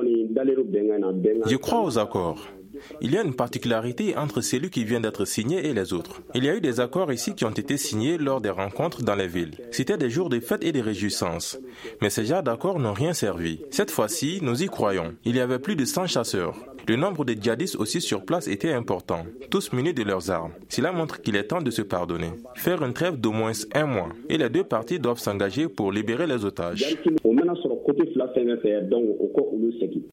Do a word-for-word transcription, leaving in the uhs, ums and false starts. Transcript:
Je crois aux accords. Il y a une particularité entre celui qui vient d'être signé et les autres. Il y a eu des accords ici qui ont été signés lors des rencontres dans les villes. C'était des jours de fête et de réjouissance. Mais ces genres d'accords n'ont rien servi. Cette fois-ci, nous y croyons. Il y avait plus de cent chasseurs. Le nombre de djihadistes aussi sur place était important, tous munis de leurs armes. Cela montre qu'il est temps de se pardonner. Faire une trêve d'au moins un mois. Et les deux parties doivent s'engager pour libérer les otages.